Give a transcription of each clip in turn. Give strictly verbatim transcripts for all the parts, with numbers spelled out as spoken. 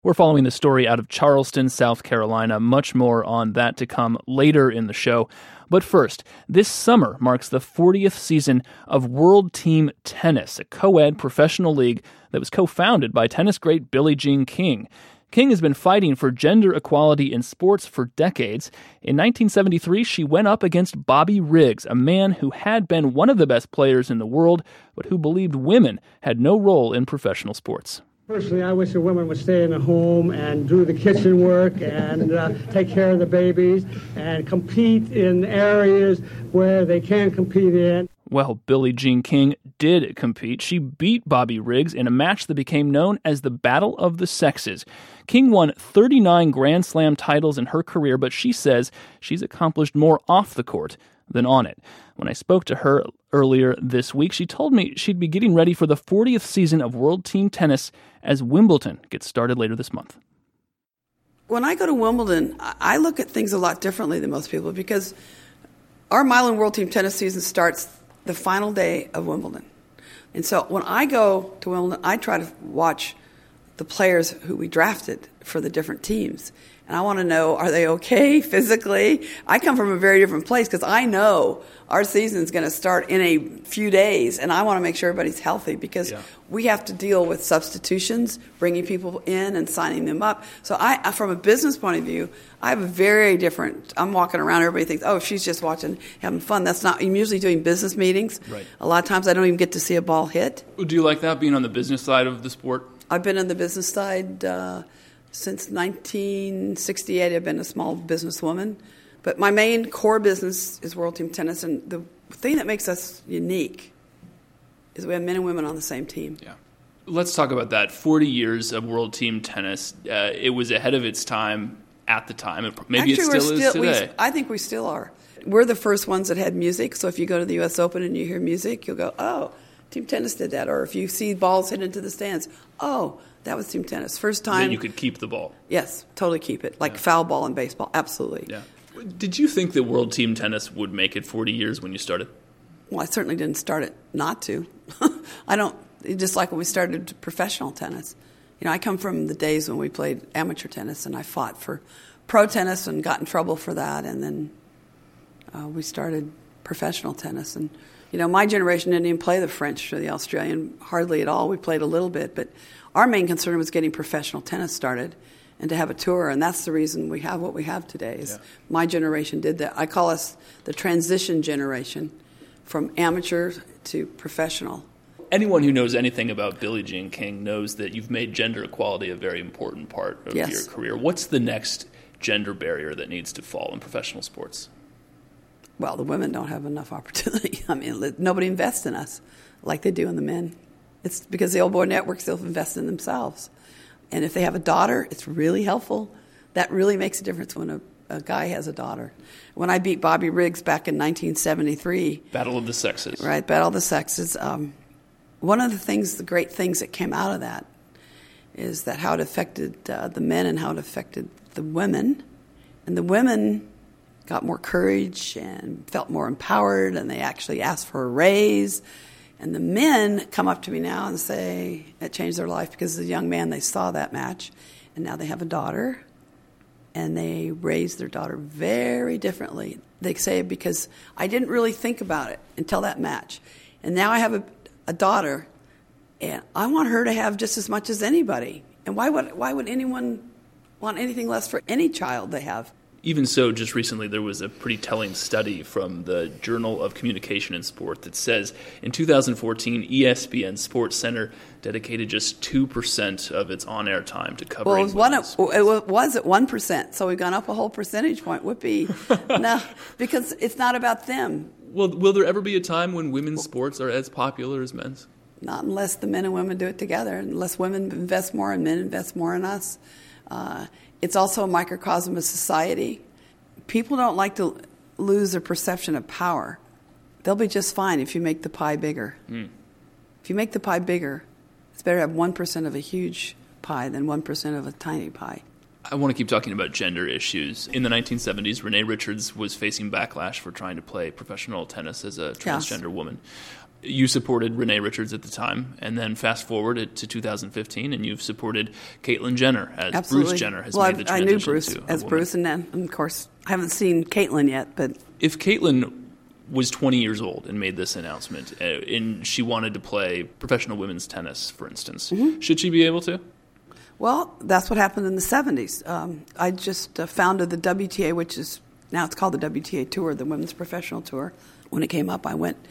We're following the story out of Charleston, South Carolina. Much more on that to come later in the show. But first, this summer marks the fortieth season of World Team Tennis, a co-ed professional league that was co-founded by tennis great Billie Jean King. King has been fighting for gender equality in sports for decades. In nineteen seventy-three, she went up against Bobby Riggs, a man who had been one of the best players in the world, but who believed women had no role in professional sports. Personally, I wish the women would stay in the home and do the kitchen work and uh, take care of the babies and compete in areas where they can compete in. Well, Billie Jean King did compete. She beat Bobby Riggs in a match that became known as the Battle of the Sexes. King won thirty-nine Grand Slam titles in her career, but she says she's accomplished more off the court than on it. When I spoke to her earlier this week, she told me she'd be getting ready for the fortieth season of World Team Tennis as Wimbledon gets started later this month. When I go to Wimbledon, I look at things a lot differently than most people because our Milan World Team Tennis season starts the final day of Wimbledon. And so when I go to Wimbledon, I try to watch the players who we drafted for the different teams. And I want to know, are they okay physically? I come from a very different place because I know our season is going to start in a few days, and I want to make sure everybody's healthy because yeah. we have to deal with substitutions, bringing people in and signing them up. So I, from a business point of view, I have a very different, I'm walking around, everybody thinks, oh, she's just watching, having fun. That's not, I'm usually doing business meetings. Right. A lot of times I don't even get to see a ball hit. Do you like that, being on the business side of the sport? I've been on the business side uh, since nineteen sixty-eight. I've been a small businesswoman. But my main core business is World Team Tennis, and the thing that makes us unique is we have men and women on the same team. Yeah. Let's talk about that. forty years of World Team Tennis. Uh, it was ahead of its time at the time. Maybe Actually, it still, still is today. We, I think we still are. We're the first ones that had music, so if you go to the U S Open and you hear music, you'll go, oh, Team Tennis did that. Or if you see balls hit into the stands, oh, that was Team Tennis. First time. Then you could keep the ball. Yes, totally keep it. Like yeah. foul ball in baseball, absolutely. Yeah. Did you think that World Team Tennis would make it forty years when you started? Well, I certainly didn't start it not to. I don't, just like when we started professional tennis. You know, I come from the days when we played amateur tennis, and I fought for pro tennis and got in trouble for that, and then uh, we started professional tennis. And, you know, my generation didn't even play the French or the Australian hardly at all. We played a little bit, but our main concern was getting professional tennis started and to have a tour, and that's the reason we have what we have today. Is yeah. My generation did that. I call us the transition generation from amateur to professional. Anyone who knows anything about Billie Jean King knows that you've made gender equality a very important part of yes. your career. What's the next gender barrier that needs to fall in professional sports? Well, the women don't have enough opportunity. I mean, nobody invests in us like they do in the men. It's because the Old Boy Network still invests in themselves. And if they have a daughter, it's really helpful. That really makes a difference when a, a guy has a daughter. When I beat Bobby Riggs back in nineteen seventy-three. Battle of the Sexes. Right, Battle of the Sexes. Um, one of the things, the great things that came out of that is that how it affected uh, the men and how it affected the women. And the women got more courage and felt more empowered, and they actually asked for a raise. And the men come up to me now and say it changed their life because as a young man they saw that match, and now they have a daughter, and they raised their daughter very differently. They say, because I didn't really think about it until that match. And now I have a, a daughter, and I want her to have just as much as anybody. And why would why would anyone want anything less for any child they have? Even so, just recently there was a pretty telling study from the Journal of Communication and Sport that says in two thousand fourteen, E S P N Sports Center dedicated just two percent of its on-air time to covering well, it was, one, it was at one percent, so we've gone up a whole percentage point. Would be no, because it's not about them. Well, will there ever be a time when women's sports are as popular as men's? Not unless the men and women do it together, unless women invest more and men invest more in us. Uh, It's also a microcosm of society. People don't like to lose their perception of power. They'll be just fine if you make the pie bigger. Mm. If you make the pie bigger, it's better to have one percent of a huge pie than one percent of a tiny pie. I want to keep talking about gender issues. In the nineteen seventies, Renee Richards was facing backlash for trying to play professional tennis as a transgender yes. woman. You supported Renee Richards at the time, and then fast forward it to two thousand fifteen, and you've supported Caitlyn Jenner as Absolutely. Bruce Jenner has well, made the transition I knew Bruce to a as woman. Bruce, and then, and of course, I haven't seen Caitlyn yet, but If Caitlyn was twenty years old and made this announcement, uh, and she wanted to play professional women's tennis, for instance, mm-hmm. should she be able to? Well, that's what happened in the seventies. Um, I just uh, founded the W T A, which is now it's called the W T A Tour, the Women's Professional Tour. When it came up, I went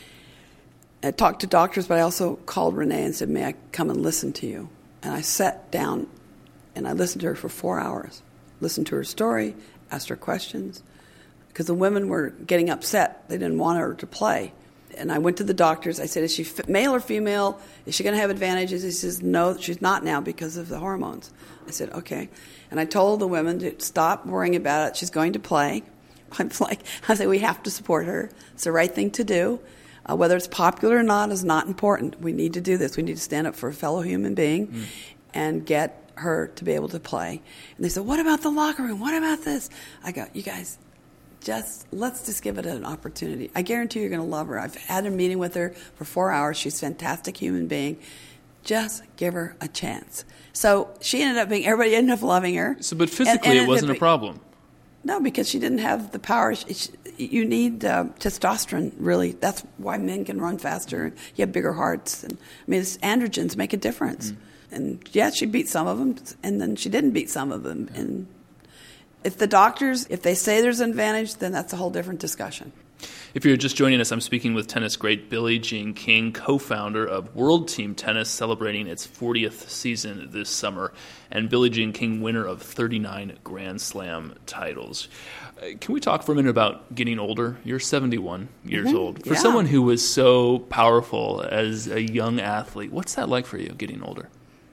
I talked to doctors, but I also called Renee and said, may I come and listen to you? And I sat down and I listened to her for four hours, listened to her story, asked her questions, because the women were getting upset. They didn't want her to play. And I went to the doctors. I said, is she male or female? Is she going to have advantages? He says, no, she's not now because of the hormones. I said, okay. And I told the women to stop worrying about it. She's going to play. I'm like, I said, we have to support her. It's the right thing to do. Uh, whether it's popular or not is not important. We need to do this. We need to stand up for a fellow human being mm. and get her to be able to play. And they said, what about the locker room? What about this? I go, you guys, just let's just give it an opportunity. I guarantee you're going to love her. I've had a meeting with her for four hours. She's a fantastic human being. Just give her a chance. So she ended up being, everybody ended up loving her. So, but physically and, and it wasn't a problem. No, because she didn't have the power. She, she, you need uh, testosterone, really. That's why men can run faster. You have bigger hearts. And I mean, it's androgens make a difference. Mm. And, yeah, she beat some of them, and then she didn't beat some of them. Yeah. And if the doctors, if they say there's an advantage, then that's a whole different discussion. If you're just joining us, I'm speaking with tennis great Billie Jean King, co-founder of World Team Tennis, celebrating its fortieth season this summer, and Billie Jean King, winner of thirty-nine Grand Slam titles. Uh, can we talk for a minute about getting older? You're seventy-one years mm-hmm. old. For yeah. someone who was so powerful as a young athlete, what's that like for you, getting older?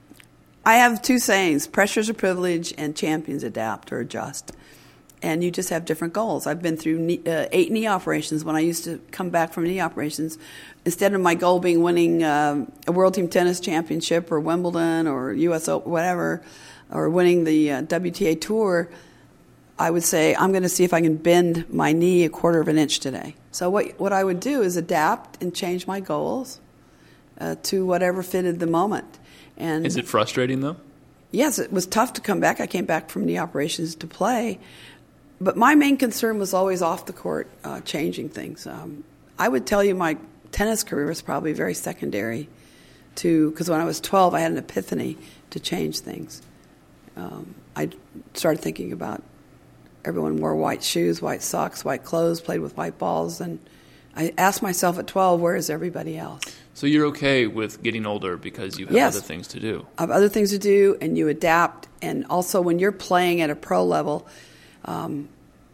I have two sayings, pressures are privilege and champions adapt or adjust. And you just have different goals. I've been through knee, uh, eight knee operations. When I used to come back from knee operations, instead of my goal being winning um, a World Team Tennis Championship or Wimbledon or U S Open, whatever, or winning the uh, W T A Tour, I would say, I'm going to see if I can bend my knee a quarter of an inch today. So what what I would do is adapt and change my goals uh, to whatever fitted the moment. And is it frustrating, though? Yes, it was tough to come back. I came back from knee operations to play. But my main concern was always off the court, uh, changing things. Um, I would tell you my tennis career was probably very secondary to, because when I was twelve, I had an epiphany to change things. Um, I started thinking about everyone wore white shoes, white socks, white clothes, played with white balls, and I asked myself at twelve, where is everybody else? So you're okay with getting older because you have yes. other things to do. I have other things to do, and you adapt. And also when you're playing at a pro level, Um,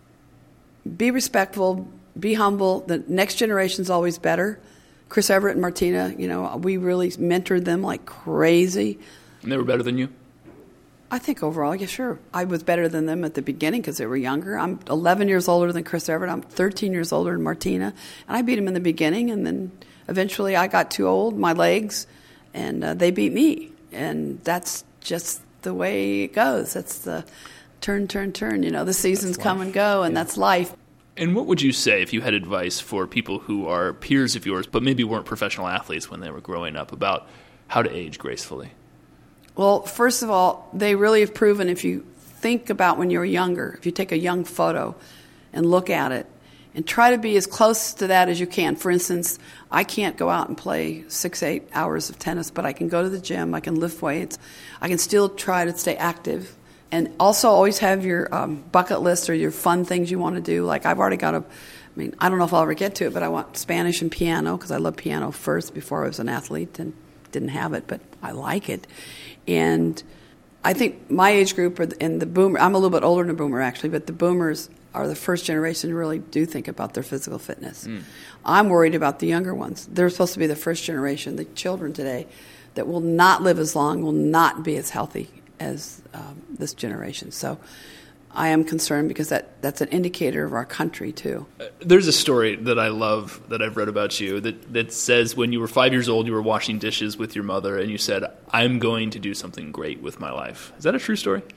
be respectful, be humble. The next generation's always better. Chris Evert and Martina, you know, we really mentored them like crazy. And they were better than you? I think overall, yeah, sure. I was better than them at the beginning because they were younger. I'm eleven years older than Chris Evert. I'm thirteen years older than Martina. And I beat him in the beginning, and then eventually I got too old, my legs, and uh, they beat me. And that's just the way it goes. That's the... Turn, turn, turn. You know, the seasons come and go, and yeah. that's life. And what would you say if you had advice for people who are peers of yours but maybe weren't professional athletes when they were growing up about how to age gracefully? Well, first of all, they really have proven if you think about when you were younger, if you take a young photo and look at it and try to be as close to that as you can. For instance, I can't go out and play six, eight hours of tennis, but I can go to the gym, I can lift weights, I can still try to stay active. And also always have your um, bucket list or your fun things you want to do. Like I've already got a, I mean, I don't know if I'll ever get to it, but I want Spanish and piano because I love piano first before I was an athlete and didn't have it, but I like it. And I think my age group are the, and the boomer, I'm a little bit older than a boomer actually, but the boomers are the first generation to really do think about their physical fitness. Mm. I'm worried about the younger ones. They're supposed to be the first generation, the children today, that will not live as long, will not be as healthy as um, this generation. So I am concerned because that, that's an indicator of our country, too. Uh, there's a story that I love that I've read about you that, that says when you were five years old, you were washing dishes with your mother, and you said, I'm going to do something great with my life. Is that a true story?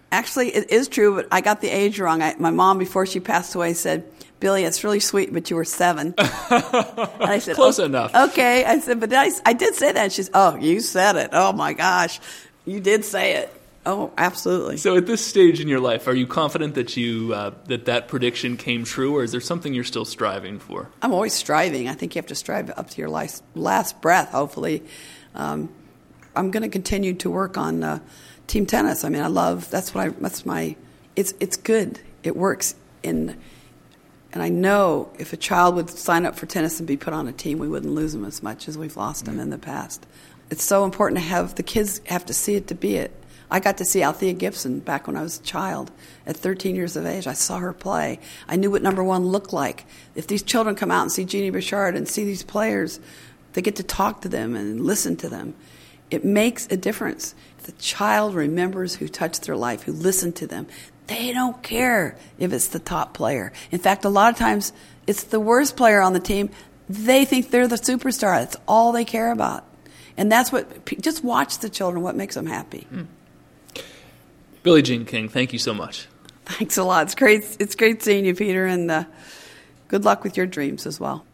Actually, it is true, but I got the age wrong. I, my mom, before she passed away, said, Billy, it's really sweet, but you were seven. And I said, close oh, enough. Okay. I said, but I, I did say that. And she said, oh, you said it. Oh, my gosh. You did say it. Oh, absolutely. So at this stage in your life, are you confident that you uh, that that prediction came true, or is there something you're still striving for? I'm always striving. I think you have to strive up to your last, last breath, hopefully. Um, I'm going to continue to work on uh, team tennis. I mean, I love, that's what I, that's my, it's it's good. It works in, and I know if a child would sign up for tennis and be put on a team, we wouldn't lose them as much as we've lost them in the past. It's so important to have, the kids have to see it to be it. I got to see Althea Gibson back when I was a child at thirteen years of age. I saw her play. I knew what number one looked like. If these children come out and see Jeannie Bouchard and see these players, they get to talk to them and listen to them. It makes a difference. If the child remembers who touched their life, who listened to them, they don't care if it's the top player. In fact, a lot of times it's the worst player on the team. They think they're the superstar. That's all they care about. And that's what, just watch the children, what makes them happy. Hmm. Billie Jean King, thank you so much. Thanks a lot. It's great. It's great seeing you, Peter, and uh, good luck with your dreams as well.